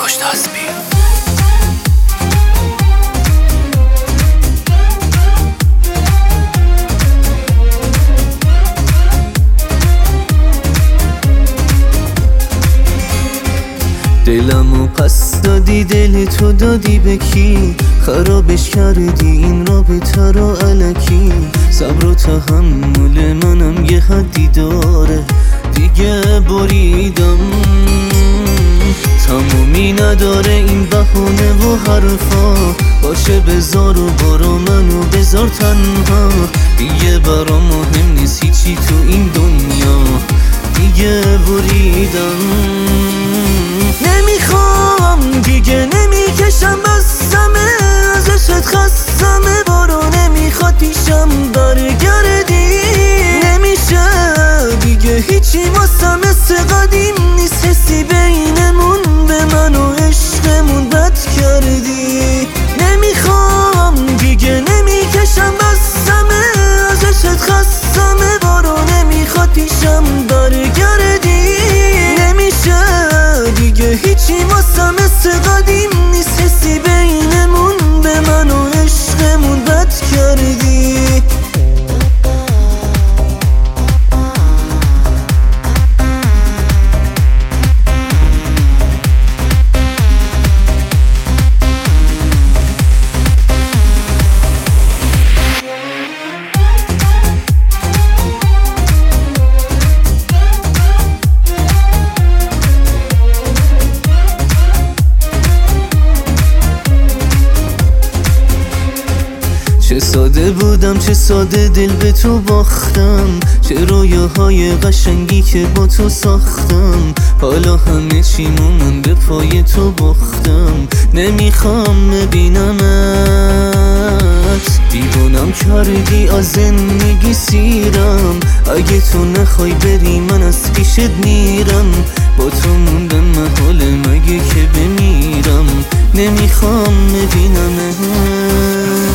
تسبیح. دلمو پس دادی، دل تو دادی به کی؟ خرابش کردی این رابطه رو الکی. صبر و تحمل منم یه حدی داره، دیگه بریدم. تمومی نداره این بهونه و حرفا، باشه بذار و برو منو بذار تنها. دیگه برام مهم نیست هیچی تو این دنیا، دیگه بریدم. نمیخوام دیگه، نمیکشم بسمه، ازشت خستمه، برو نمیخواد پیشم برگردی. نمیشه دیگه هیچی واسم مثل قدیم نیست، حسی بینمون به من و عشقمون بد کردی. نمیخوام دیگه، نمیکشم بسمه، ازشت خستمه، برو نمیخواد پیشم برگردی. نمیشه دیگه هیچی واسم مثل قدیم نیست، حسی بینمون به من و عشقمون بد کردی. چه ساده بودم، چه ساده دل به تو باختم، چه رویاهای قشنگی که با تو ساختم. حالا همه چیمو من به پای تو باختم، نمیخوام ببینمت. دیوونم کردی، از زندگی سیرم، اگه تو نخوای بری من از پیشت میرم. با تو موندم محاله مگه که بمیرم، نمیخوام ببینمت.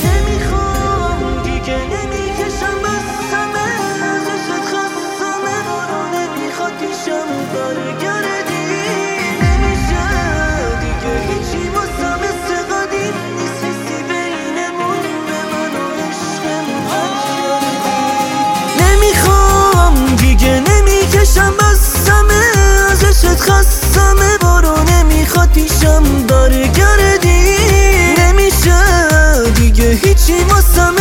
نمیکشم بسمه، ازشت خستمه، برو نمیخواد پیشم برگردی. نمیشه دیگه هیچی واسم